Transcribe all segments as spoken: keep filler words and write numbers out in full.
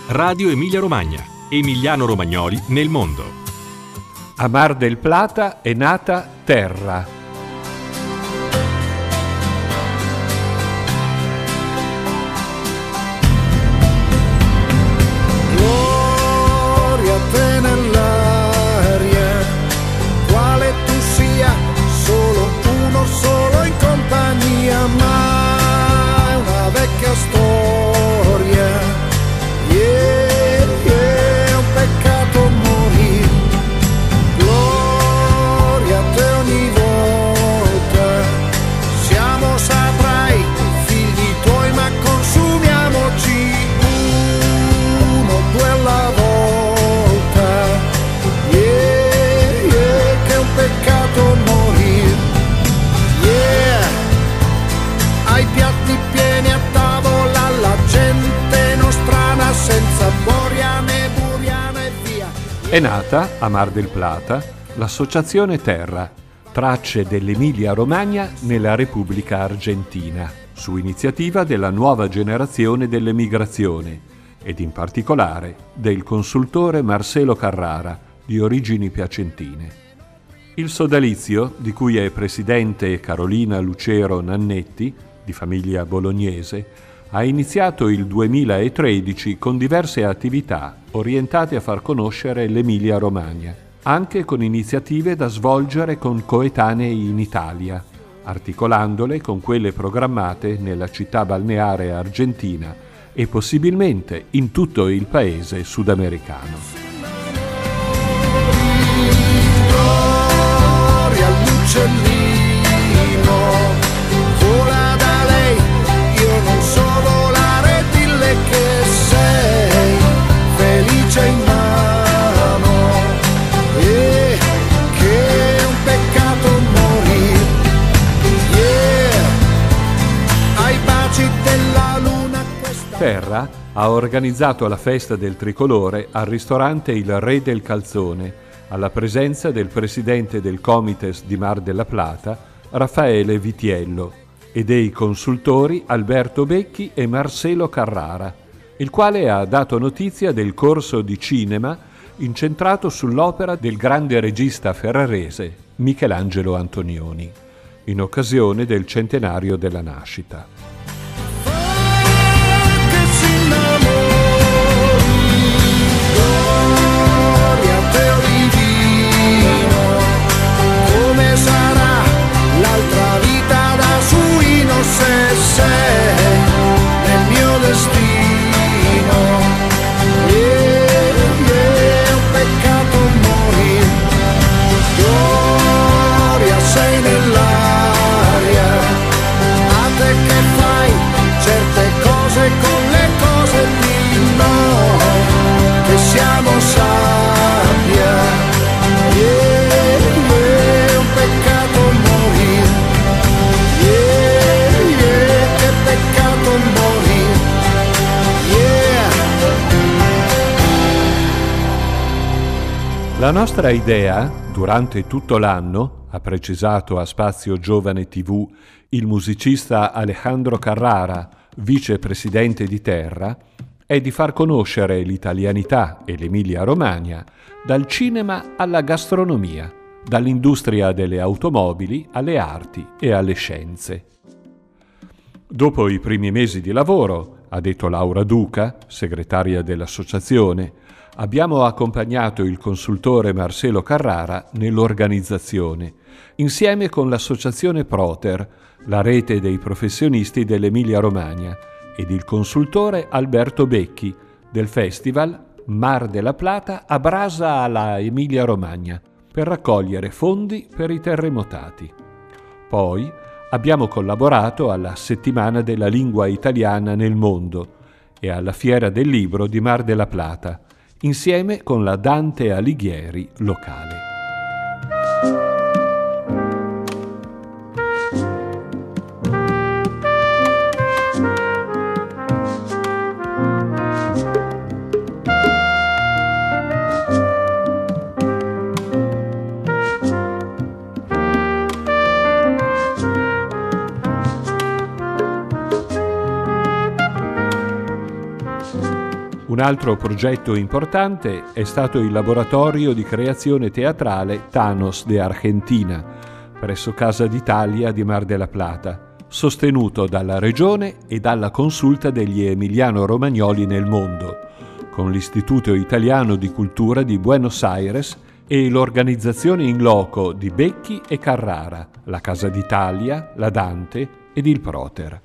Radio Emilia Romagna. Emiliano-romagnoli nel mondo. A Mar del Plata è nata Terra. Gloria a te nell'aria, quale tu sia, solo uno solo in compagnia, ma è una vecchia storia. Yeah, yeah, è un peccato morire. Gloria a te ogni volta. Siamo saprai, figli tuoi, ma consumiamoci uno, due alla volta. Yeah, yeah, che è un peccato morire. Yeah, ai piatti pieni a tavola la gente nostrana senza boriane, buriana e via. È nata, a Mar del Plata, l'Associazione Terra, tracce dell'Emilia-Romagna nella Repubblica Argentina, su iniziativa della nuova generazione dell'emigrazione ed in particolare del consultore Marcelo Carrara, di origini piacentine. Il sodalizio, di cui è presidente Carolina Lucero Nannetti, di famiglia bolognese, ha iniziato il duemilatredici con diverse attività orientate a far conoscere l'Emilia-Romagna, anche con iniziative da svolgere con coetanei in Italia, articolandole con quelle programmate nella città balneare argentina e possibilmente in tutto il paese sudamericano. Gloria all'uccellino, vola da lei, io non so volare, dille che sei felice in mano, e che è un peccato morire. Yeah, ai baci della luna questa Terra ha organizzato la festa del tricolore al ristorante Il Re del Calzone, alla presenza del presidente del Comites di Mar della Plata, Raffaele Vitiello, e dei consultori Alberto Becchi e Marcelo Carrara, il quale ha dato notizia del corso di cinema incentrato sull'opera del grande regista ferrarese Michelangelo Antonioni, in occasione del centenario della nascita. che si innamori. Gloria a te divino, come sarà l'altra vita da suino se sei nel mio destino. Yeah, yeah, è un peccato morire. Gloria sei nell'aria, a te che fai certe cose con le cose di noi, che siamo sabbia. Yeah, yeah, è un peccato morire. Yeah, yeah, che peccato morire. Yeah. La nostra idea, durante tutto l'anno, ha precisato a Spazio Giovane tivù il musicista Alejandro Carrara, vicepresidente di Terra, è di far conoscere l'italianità e l'Emilia-Romagna dal cinema alla gastronomia, dall'industria delle automobili alle arti e alle scienze. Dopo i primi mesi di lavoro, ha detto Laura Duca, segretaria dell'associazione, abbiamo accompagnato il consultore Marcelo Carrara nell'organizzazione, insieme con l'associazione Proter, la rete dei professionisti dell'Emilia-Romagna, ed il consultore Alberto Becchi, del festival Mar della Plata a Brasa alla Emilia-Romagna, per raccogliere fondi per i terremotati. Poi abbiamo collaborato alla Settimana della Lingua Italiana nel Mondo e alla Fiera del Libro di Mar della Plata, insieme con la Dante Alighieri locale. Un altro progetto importante è stato il laboratorio di creazione teatrale Thanos de Argentina, presso Casa d'Italia di Mar della Plata, sostenuto dalla Regione e dalla Consulta degli Emiliano-Romagnoli nel mondo, con l'Istituto Italiano di Cultura di Buenos Aires e l'organizzazione in loco di Becchi e Carrara, la Casa d'Italia, la Dante ed il Proter.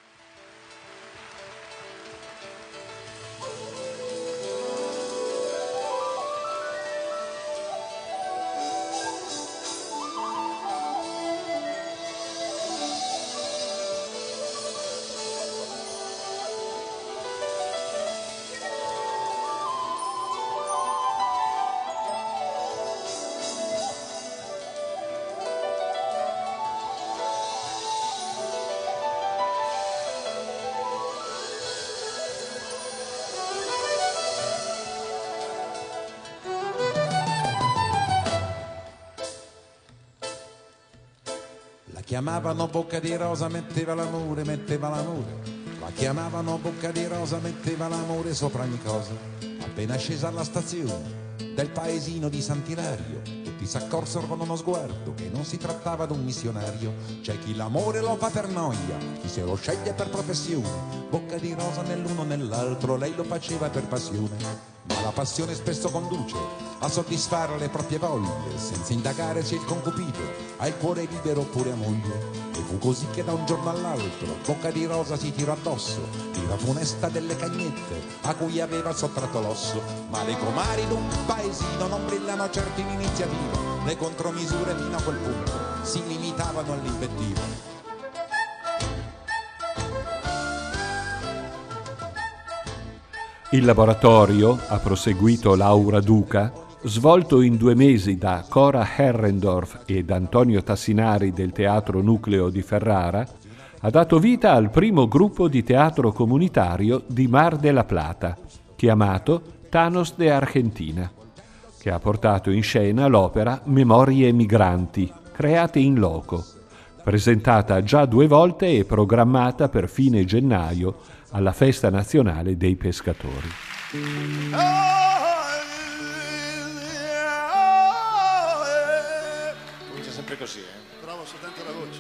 Chiamavano bocca di rosa, metteva l'amore, metteva l'amore. La chiamavano bocca di rosa, metteva l'amore sopra ogni cosa. Appena scesa alla stazione del paesino di Sant'Ilario, tutti s'accorsero con uno sguardo che non si trattava d'un missionario. C'è chi l'amore lo fa per noia, chi se lo sceglie per professione. Bocca di rosa nell'uno nell'altro, lei lo faceva per passione. Ma la passione spesso conduce a soddisfare le proprie voglie, senza indagare se il concupito ha il cuore libero oppure a moglie. E fu così che da un giorno all'altro Bocca di rosa si tirò addosso l'ira funesta delle cagnette a cui aveva sottratto l'osso. Ma le comari d'un paesino non brillano certo in iniziativa, le contromisure fino a quel punto si limitavano all'invettiva. Il laboratorio, ha proseguito Laura Duca, svolto in due mesi da Cora Herrendorf ed Antonio Tassinari del Teatro Nucleo di Ferrara, ha dato vita al primo gruppo di teatro comunitario di Mar della Plata, chiamato Thanos de Argentina, che ha portato in scena l'opera Memorie migranti, create in loco, presentata già due volte e programmata per fine gennaio alla Festa Nazionale dei Pescatori. Comincia sempre così, eh? Trovo soltanto la voce.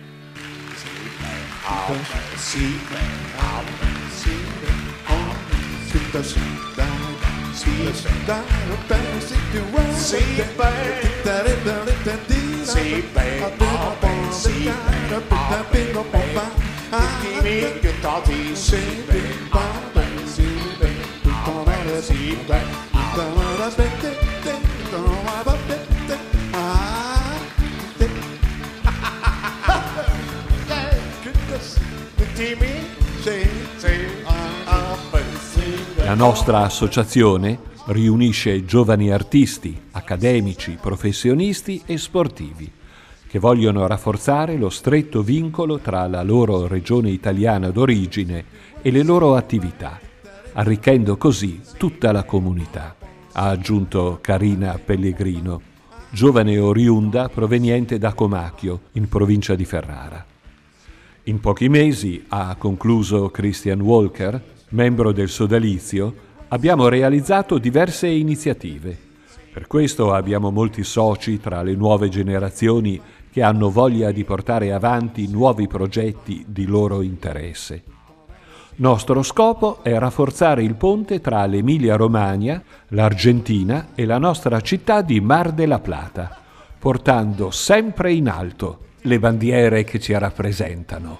La nostra associazione riunisce giovani artisti, accademici, professionisti e sportivi che vogliono rafforzare lo stretto vincolo tra la loro regione italiana d'origine e le loro attività, arricchendo così tutta la comunità, ha aggiunto Carina Pellegrino, giovane oriunda proveniente da Comacchio, in provincia di Ferrara. In pochi mesi, ha concluso Christian Walker, membro del sodalizio, abbiamo realizzato diverse iniziative. Per questo abbiamo molti soci tra le nuove generazioni che hanno voglia di portare avanti nuovi progetti di loro interesse. Nostro scopo è rafforzare il ponte tra l'Emilia-Romagna, l'Argentina e la nostra città di Mar della Plata, portando sempre in alto le bandiere che ci rappresentano.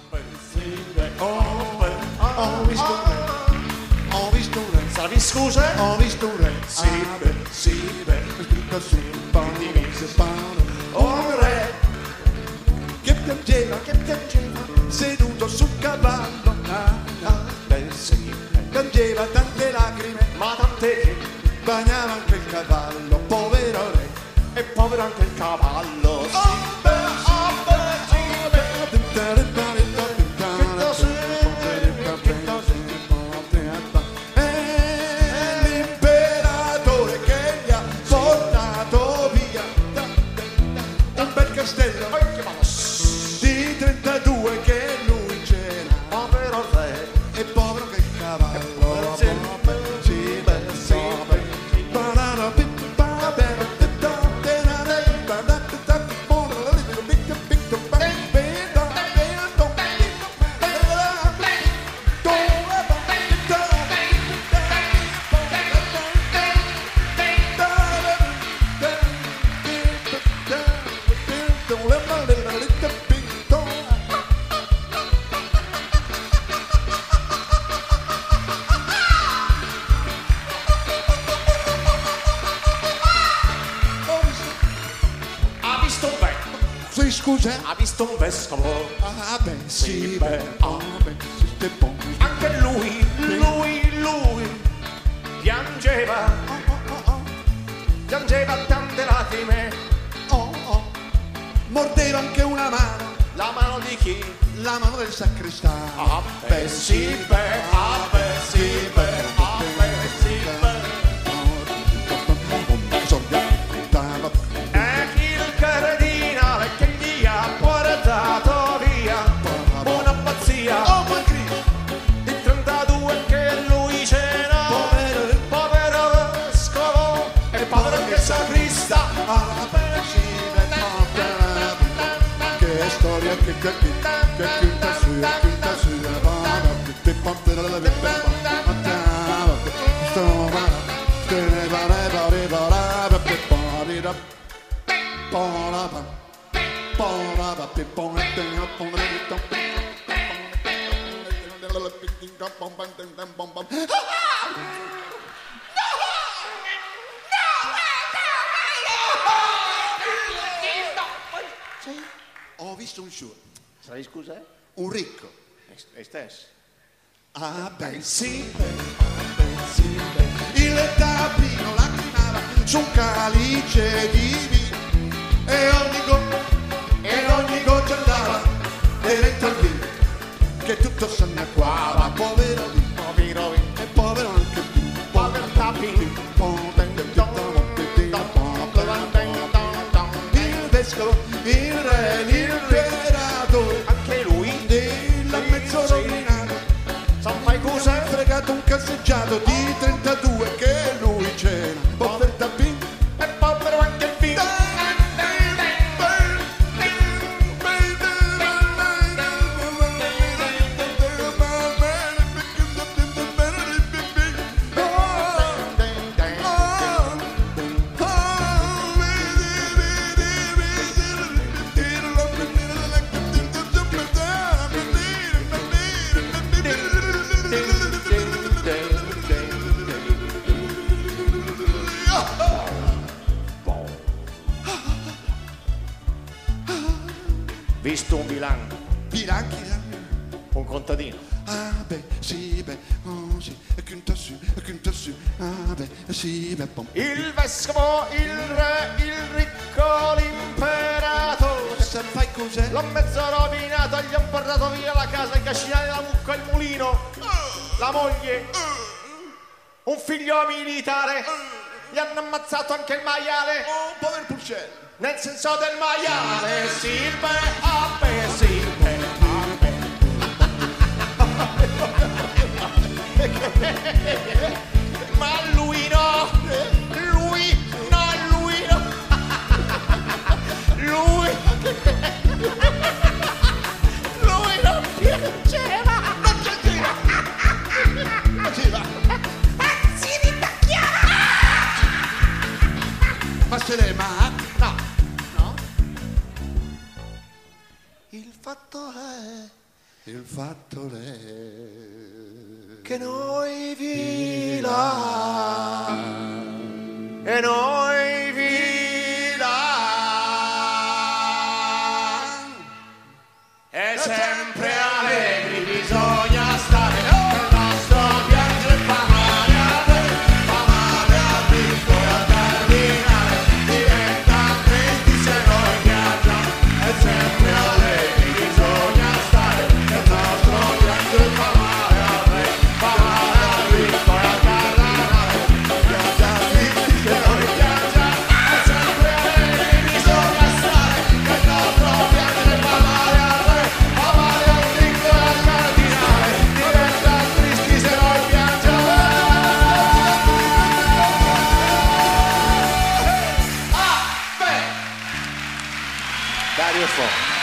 Scusa? Ho visto un re, sì, beh, sì, beh, scritto su un palo, se palo, un re che piangeva, che piangeva, seduto sul cavallo, ah, ah, beh, sì, piangeva tante lacrime, ma tante, bagnava anche il cavallo, povero re, e povero anche il cavallo, sì, oh, beh, oh, beh, sì, beh, castello di trentadue che lui c'era, povero re e povero che cavallo, scusa? Ha visto un vescovo, Ah beh, sì, Sì, beh, beh, ah beh, sì, ste buono. anche lui, lui, lui piangeva, Oh, oh, oh, oh, piangeva tante lacrime, oh, oh. Mordeva anche una mano, la mano di chi? la mano del sacristano. Ah beh sì beh, ah beh sì beh, ah beh sì beh. E il cardinale che gli ha portato via una pazzia Oh, ma Cristo, di trentadue che lui c'era, povero, povero vescovo e povero anche sacrista. ah, beh, sì, beh, no, beh, che storia che che che che quinta su, quinta su, va, che te porterà la vita, mattiamo, sto va, che ne va, ne va, ne va, ne va, che pari da, pora, pa, pora, pa, che pora, te ne pora, ho visto un show, Sai scusa? un ricco. E stesso. Ah beh sì, beh, ah beh sì, beh. Il tappino lacrimava su un calice di vino e ogni goccia, e ogni goccia andava diretto al vino, che tutto se ne acquava, povero lì, Povero vino. e povero anche tu, Povero tappino. il vescovo, il re, l'imperatore, Anche lui della mezzo rovinato, son fai ha cose. fregato un casseggiato di trentadue che lui c'era, offerta pin. E povero anche il vino. Visto un bilancio, Bilanchi, un contadino. ah beh, sì, beh, oh sì, e quinta su, e quinta su, ah beh, sì, beh, pom. Il vescovo, il re, il ricco, l'imperatore. Se fai cos'è? L'ho mezzo rovinato, gli ho portato via la casa, i cascinali, la mucca, il mulino, la moglie, un figlio militare. Gli hanno ammazzato anche il maiale, Oh, povero Pulcello. nel senso del maiale. Sì, beh, ah, beh, sì, beh, ah, beh. Ma lui no, lui, no, lui no. Lui, lui non piaceva. Non c'è tira! Non tira! Si ritacchiava. Ma se l'è, ma? No, No? Il fatto è, il fatto è che noi vila e noi vila e sempre allegri bisogna stare, il nostro piangere fa male a te, fa male al ricco e al cardinale, diventa tristi se noi viaggiamo, e sempre allegri bisogna stare, il nostro piangere fa male a te, fa male al ricco e al cardinale, viaggia tristi se noi viaggiamo, e sempre allegri bisogna stare, il nostro piangere fa male a te, fa male al ricco e al cardinale, diventa tristi se noi piangiamo. Ah, beh. Dario Fo.